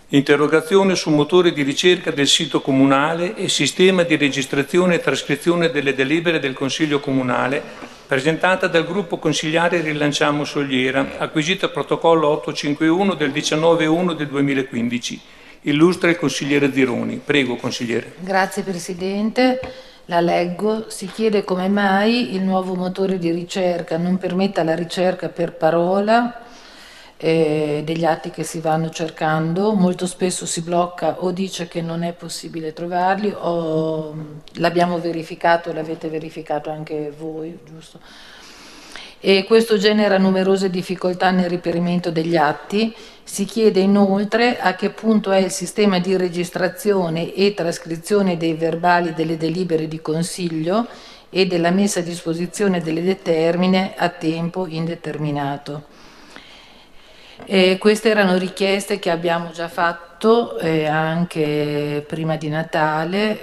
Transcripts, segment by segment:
Interrogazione su motore di ricerca del sito comunale e sistema di registrazione e trascrizione delle delibere del Consiglio Comunale, presentata dal gruppo consigliare Rilanciamo Soliera, acquisita protocollo 851 del 19/1 del 2015. Illustra il consigliere Zironi. Prego, consigliere. Grazie Presidente. La leggo. Si chiede come mai il nuovo motore di ricerca non permetta la ricerca per parola degli atti che si vanno cercando. Molto spesso si blocca o dice che non è possibile trovarli o l'abbiamo verificato, l'avete verificato anche voi, giusto? E questo genera numerose difficoltà nel reperimento degli atti. Si chiede inoltre a che punto è il sistema di registrazione e trascrizione dei verbali delle delibere di Consiglio e della messa a disposizione delle determine a tempo indeterminato. Queste erano richieste che abbiamo già fatto anche prima di Natale.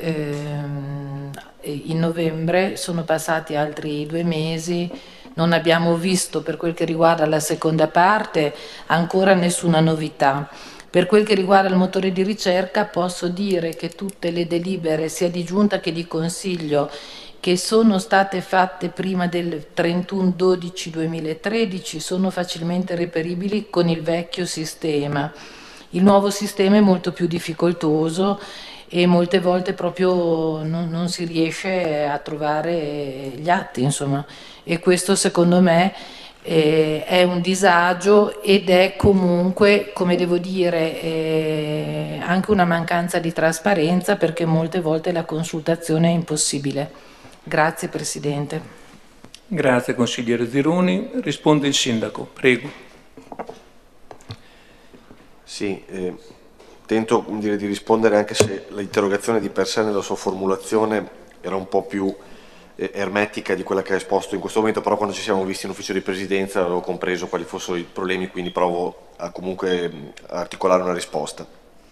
In novembre sono passati altri 2 mesi. Non abbiamo visto, per quel che riguarda la seconda parte, ancora nessuna novità. Per quel che riguarda il motore di ricerca, posso dire che tutte le delibere, sia di giunta che di consiglio, che sono state fatte prima del 31/12/2013 sono facilmente reperibili con il vecchio sistema. Il nuovo sistema è molto più difficoltoso e molte volte proprio non si riesce a trovare gli atti, insomma. E questo secondo me è un disagio ed è comunque, come devo dire, anche una mancanza di trasparenza, perché molte volte la consultazione è impossibile. Grazie Presidente. Grazie consigliere Zironi. Risponde il sindaco. Prego. Sì, tento di rispondere, anche se l'interrogazione di per sé nella sua formulazione era un po' più ermetica di quella che ha esposto in questo momento, però quando ci siamo visti in ufficio di presidenza avevo compreso quali fossero i problemi, quindi provo a comunque articolare una risposta.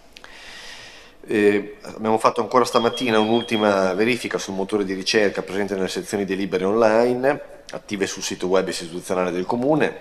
Abbiamo fatto ancora stamattina un'ultima verifica sul motore di ricerca presente nelle sezioni delibere online attive sul sito web istituzionale del Comune.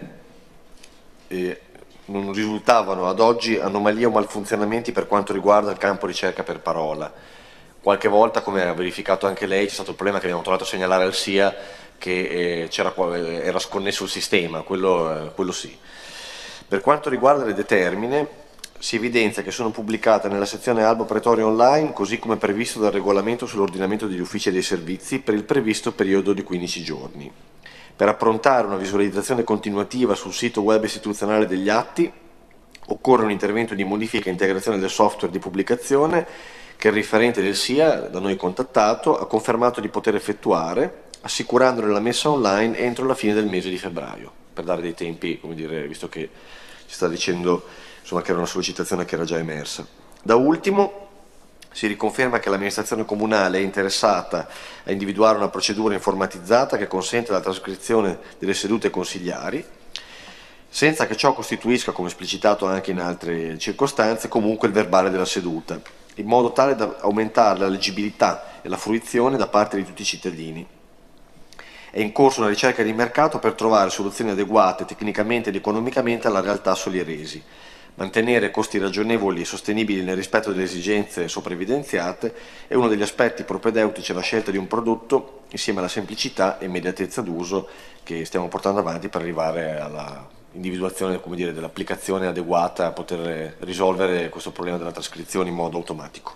Non risultavano ad oggi anomalie o malfunzionamenti per quanto riguarda il campo ricerca per parola. Qualche volta, come ha verificato anche lei, c'è stato il problema che abbiamo trovato a segnalare al SIA che era sconnesso il sistema, quello sì. Per quanto riguarda le determine, si evidenzia che sono pubblicate nella sezione Albo Pretorio Online, così come previsto dal regolamento sull'ordinamento degli uffici e dei servizi, per il previsto periodo di 15 giorni. Per approntare una visualizzazione continuativa sul sito web istituzionale degli atti, occorre un intervento di modifica e integrazione del software di pubblicazione che il riferente del SIA, da noi contattato, ha confermato di poter effettuare, assicurandone la messa online entro la fine del mese di febbraio, per dare dei tempi, come dire, visto che ci sta dicendo insomma, che era una sollecitazione che era già emersa. Da ultimo, si riconferma che l'amministrazione comunale è interessata a individuare una procedura informatizzata che consente la trascrizione delle sedute consigliari, senza che ciò costituisca, come esplicitato anche in altre circostanze, comunque il verbale della seduta, in modo tale da aumentare la leggibilità e la fruizione da parte di tutti i cittadini. È in corso una ricerca di mercato per trovare soluzioni adeguate tecnicamente ed economicamente alla realtà solieresi. Mantenere costi ragionevoli e sostenibili nel rispetto delle esigenze sopra evidenziate è uno degli aspetti propedeutici alla scelta di un prodotto, insieme alla semplicità e immediatezza d'uso che stiamo portando avanti per arrivare alla individuazione, come dire, dell'applicazione adeguata a poter risolvere questo problema della trascrizione in modo automatico.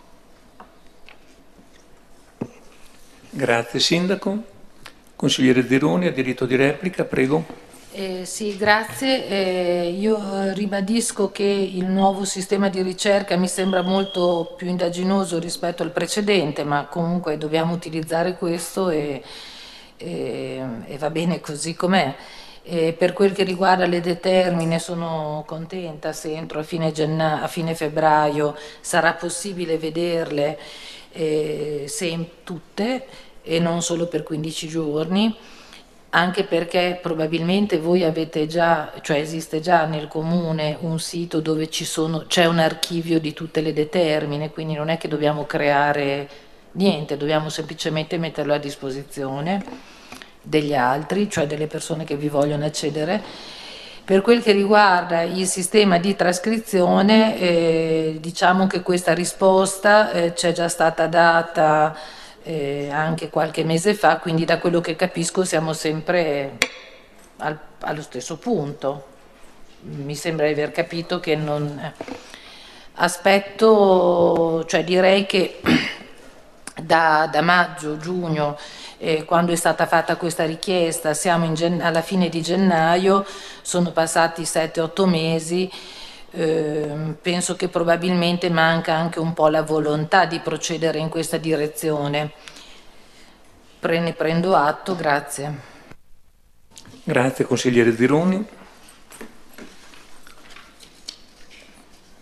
Grazie Sindaco. Consigliere Zironi ha diritto di replica, prego. Sì, grazie. Io ribadisco che il nuovo sistema di ricerca mi sembra molto più indaginoso rispetto al precedente, ma comunque dobbiamo utilizzare questo e va bene così com'è. Per quel che riguarda le determine sono contenta se entro a fine febbraio sarà possibile vederle tutte e non solo per 15 giorni, anche perché probabilmente voi avete già, cioè esiste già nel comune un sito dove c'è un archivio di tutte le determine, quindi non è che dobbiamo creare niente, dobbiamo semplicemente metterlo a disposizione degli altri, cioè delle persone che vi vogliono accedere. Per quel che riguarda il sistema di trascrizione, diciamo che questa risposta c'è già stata data anche qualche mese fa, quindi da quello che capisco siamo sempre allo stesso punto. Mi sembra di aver capito che non... Aspetto, cioè direi che da maggio, giugno, quando è stata fatta questa richiesta, siamo alla fine di gennaio, sono passati 7-8 mesi, penso che probabilmente manca anche un po' la volontà di procedere in questa direzione. Ne prendo atto, grazie. Grazie consigliere Zironi.